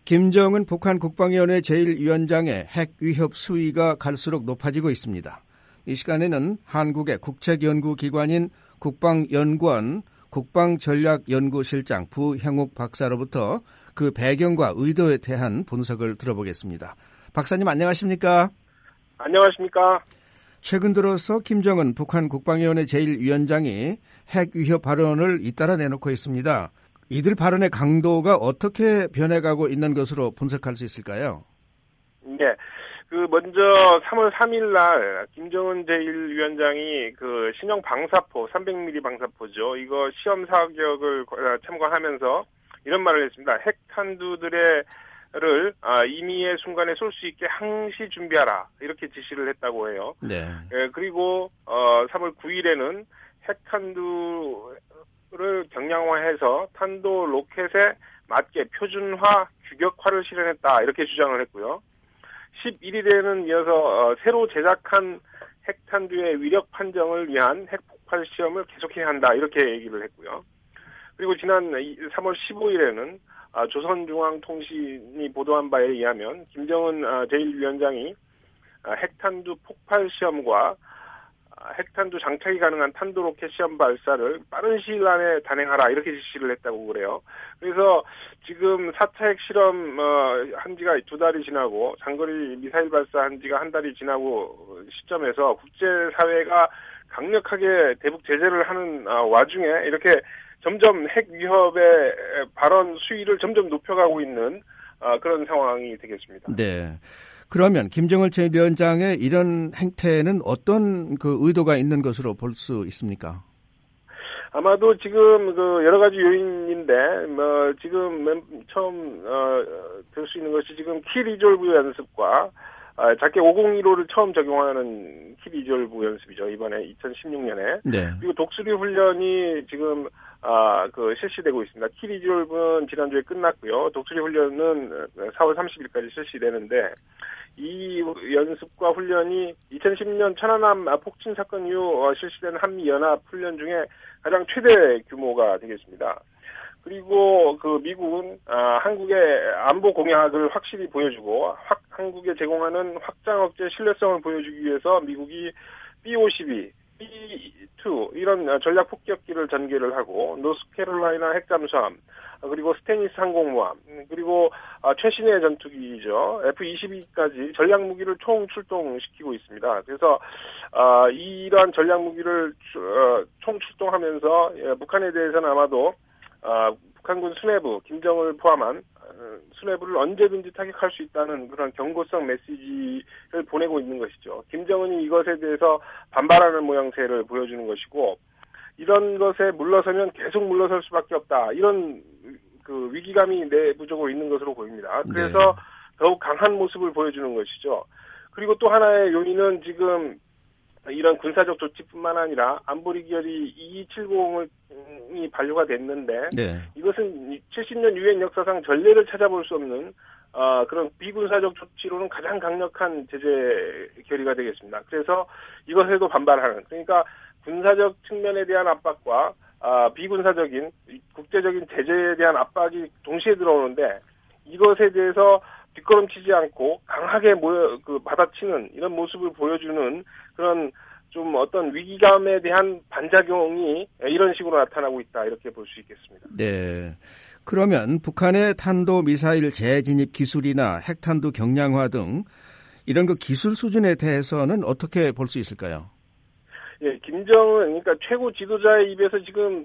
김정은 북한 국방위원회 제1위원장의 핵 위협 수위가 갈수록 높아지고 있습니다. 이 시간에는 한국의 국책연구기관인 국방연구원 국방전략연구실장 부형욱 박사로부터 그 배경과 의도에 대한 분석을 들어보겠습니다. 박사님 안녕하십니까? 안녕하십니까? 최근 들어서 김정은 북한 국방위원회 제1위원장이 핵 위협 발언을 잇따라 내놓고 있습니다. 이들 발언의 강도가 어떻게 변해가고 있는 것으로 분석할 수 있을까요? 네. 먼저 3월 3일 날 김정은 제1위원장이 신형 방사포, 300mm 방사포죠. 이거 시험 사격을 참고하면서 이런 말을 했습니다. 핵탄두들을 임의의 순간에 쏠 수 있게 항시 준비하라. 이렇게 지시를 했다고 해요. 네. 그리고 3월 9일에는 핵탄두를 경량화해서 탄도 로켓에 맞게 표준화, 규격화를 실현했다. 이렇게 주장을 했고요. 11일에는 이어서 새로 제작한 핵탄두의 위력 판정을 위한 핵폭발 시험을 계속해야 한다. 이렇게 얘기를 했고요. 그리고 지난 3월 15일에는 조선중앙통신이 보도한 바에 의하면 김정은 제1위원장이 핵탄두 폭발 시험과 핵탄두 장착이 가능한 탄도로켓 시험 발사를 빠른 시일 안에 단행하라 이렇게 지시를 했다고 그래요. 그래서 지금 4차 핵실험 한 지가 2달이 지나고 장거리 미사일 발사한 지가 1달이 지나고 시점에서 국제사회가 강력하게 대북 제재를 하는 와중에 이렇게 점점 핵 위협의 발언 수위를 점점 높여가고 있는 그런 상황이 되겠습니다. 네. 그러면 김정은 제1위원장의 이런 행태에는 어떤 의도가 있는 것으로 볼 수 있습니까? 아마도 지금 여러 가지 요인인데 지금 맨 처음 들 수 있는 것이 지금 키 리졸브 연습과 작게 5015를 처음 적용하는 키 리졸브 연습이죠. 이번에 2016년에. 네. 그리고 독수리 훈련이 지금 실시되고 있습니다. 키 리졸브는 지난주에 끝났고요. 독수리 훈련은 4월 30일까지 실시되는데 이 연습과 훈련이 2010년 천안함 폭침 사건 이후 실시된 한미연합 훈련 중에 가장 최대 규모가 되겠습니다. 그리고 미국은 한국의 안보 공약을 확실히 보여주고 한국에 제공하는 확장 억제 신뢰성을 보여주기 위해서 미국이 B-52, B-2 이런 전략 폭격기를 전개를 하고 노스캐롤라이나 핵잠수함 그리고 스테니스 항공모함 그리고 최신의 전투기죠. F-22까지 전략 무기를 총 출동시키고 있습니다. 그래서 이러한 전략 무기를 총 출동하면서 북한에 대해서는 아마도 북한군 수뇌부, 김정을 포함한 수뇌부를 언제든지 타격할 수 있다는 그런 경고성 메시지를 보내고 있는 것이죠. 김정은이 이것에 대해서 반발하는 모양새를 보여주는 것이고 이런 것에 물러서면 계속 물러설 수밖에 없다. 이런 위기감이 내부적으로 있는 것으로 보입니다. 그래서 네. 더욱 강한 모습을 보여주는 것이죠. 그리고 또 하나의 요인은 지금 이런 군사적 조치뿐만 아니라 안보리 결의 2270이 반려가 됐는데 네. 이것은 70년 유엔 역사상 전례를 찾아볼 수 없는 그런 비군사적 조치로는 가장 강력한 제재 결의가 되겠습니다. 그래서 이것에도 반발하는 그러니까 군사적 측면에 대한 압박과 비군사적인 국제적인 제재에 대한 압박이 동시에 들어오는데 이것에 대해서 뒷걸음치지 않고 강하게 받아치는 이런 모습을 보여주는 그런 좀 어떤 위기감에 대한 반작용이 이런 식으로 나타나고 있다 이렇게 볼 수 있겠습니다. 네. 그러면 북한의 탄도미사일 재진입 기술이나 핵탄두 경량화 등 이런 기술 수준에 대해서는 어떻게 볼 수 있을까요? 예, 김정은 그러니까 최고 지도자의 입에서 지금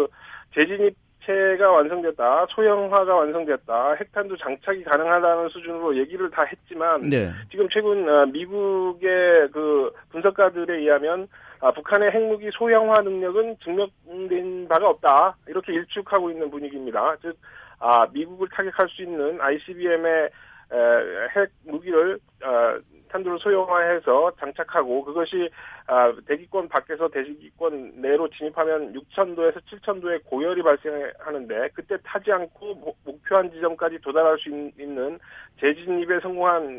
재진입체가 완성됐다, 소형화가 완성됐다, 핵탄두 장착이 가능하다는 수준으로 얘기를 다 했지만 네. 지금 최근 미국의 분석가들에 의하면 북한의 핵무기 소형화 능력은 증명된 바가 없다 이렇게 일축하고 있는 분위기입니다. 즉 미국을 타격할 수 있는 ICBM의 핵 무기를 탄두를 소형화해서 장착하고 그것이 대기권 밖에서 대기권 내로 진입하면 6,000도에서 7,000도의 고열이 발생하는데 그때 타지 않고 목표한 지점까지 도달할 수 있는 재진입에 성공한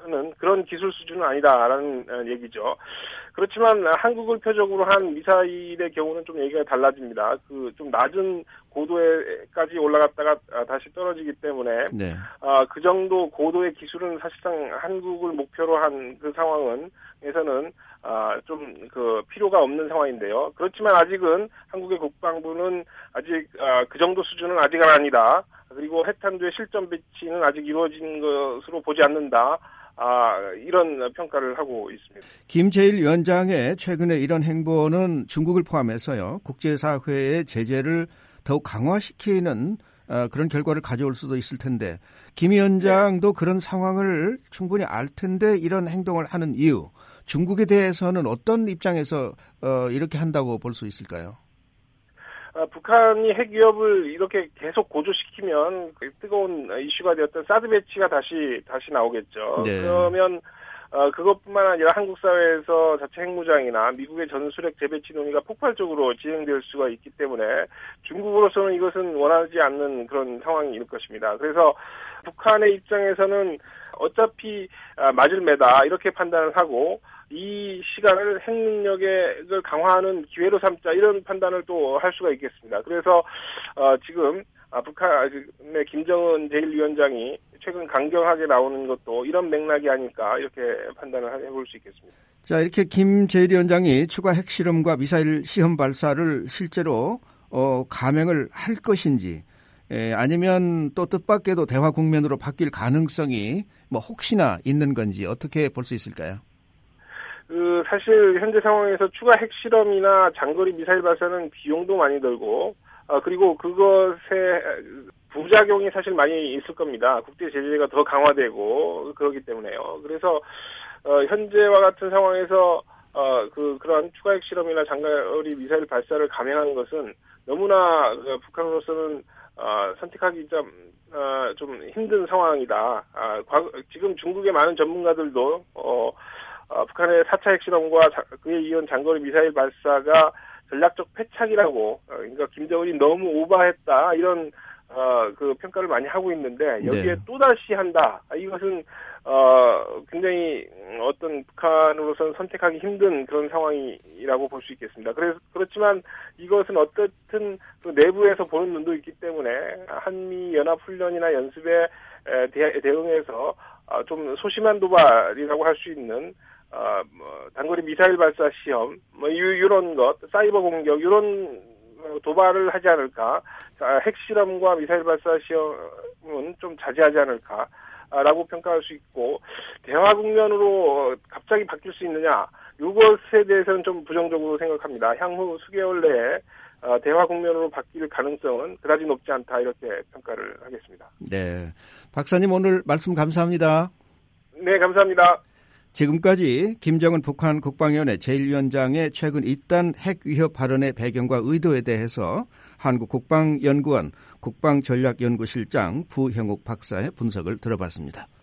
하는 그런 기술 수준은 아니다라는 얘기죠. 그렇지만 한국을 표적으로 한 미사일의 경우는 좀 얘기가 달라집니다. 그 좀 낮은 고도에까지 올라갔다가 다시 떨어지기 때문에 네. 그 정도 고도의 기술은 사실상 한국을 목표로 한 그 상황에서는 좀 그 필요가 없는 상황인데요. 그렇지만 아직은 한국의 국방부는 아직 그 정도 수준은 아직은 아니다. 그리고 핵탄두의 실전 배치는 아직 이루어진 것으로 보지 않는다. 이런 평가를 하고 있습니다. 김 제1위원장의 최근에 이런 행보는 중국을 포함해서요, 국제사회의 제재를 더욱 강화시키는 그런 결과를 가져올 수도 있을 텐데, 김 위원장도 그런 상황을 충분히 알 텐데 이런 행동을 하는 이유, 중국에 대해서는 어떤 입장에서 이렇게 한다고 볼 수 있을까요? 북한이 핵 위협을 이렇게 계속 고조시키면 뜨거운 이슈가 되었던 사드 배치가 다시 나오겠죠. 네. 그러면 그것뿐만 아니라 한국 사회에서 자체 핵무장이나 미국의 전술핵 재배치 논의가 폭발적으로 진행될 수가 있기 때문에 중국으로서는 이것은 원하지 않는 그런 상황일 것입니다. 그래서 북한의 입장에서는 어차피 맞을 매다 이렇게 판단을 하고 이 시간을 핵 능력을 강화하는 기회로 삼자 이런 판단을 또 할 수가 있겠습니다. 그래서 지금 북한의 김정은 제1위원장이 최근 강경하게 나오는 것도 이런 맥락이 아닐까 이렇게 판단을 해볼 수 있겠습니다. 자, 이렇게 김 제1위원장이 추가 핵실험과 미사일 시험 발사를 실제로 감행을 할 것인지, 아니면 또 뜻밖에도 대화 국면으로 바뀔 가능성이 혹시나 있는 건지 어떻게 볼 수 있을까요? 사실 현재 상황에서 추가 핵실험이나 장거리 미사일 발사는 비용도 많이 들고 그리고 그것의 부작용이 사실 많이 있을 겁니다. 국제 제재가 더 강화되고 그렇기 때문에요. 그래서 현재와 같은 상황에서 그러한 추가 핵실험이나 장거리 미사일 발사를 감행하는 것은 너무나 북한으로서는 선택하기 좀 힘든 상황이다. 지금 중국의 많은 전문가들도 북한의 4차 핵실험과 그에 이은 장거리 미사일 발사가 전략적 패착이라고, 그러니까 김정은이 너무 오버했다 이런 그 평가를 많이 하고 있는데 여기에 네. 또다시 한다. 이것은 굉장히 어떤 북한으로서는 선택하기 힘든 그런 상황이라고 볼 수 있겠습니다. 그렇지만 이것은 어떻든 그 내부에서 보는 눈도 있기 때문에 한미 연합 훈련이나 연습에 대응해서 좀 소심한 도발이라고 할 수 있는 단거리 미사일 발사 시험, 이런 것, 사이버 공격, 이런 도발을 하지 않을까. 핵실험과 미사일 발사 시험은 좀 자제하지 않을까라고 평가할 수 있고, 대화 국면으로 갑자기 바뀔 수 있느냐, 이것에 대해서는 좀 부정적으로 생각합니다. 향후 수개월 내에 대화 국면으로 바뀔 가능성은 그다지 높지 않다, 이렇게 평가를 하겠습니다. 네. 박사님 오늘 말씀 감사합니다. 네, 감사합니다. 지금까지 김정은 북한 국방위원회 제1위원장의 최근 잇단 핵 위협 발언의 배경과 의도에 대해서 한국국방연구원 국방전략연구실장 부형욱 박사의 분석을 들어봤습니다.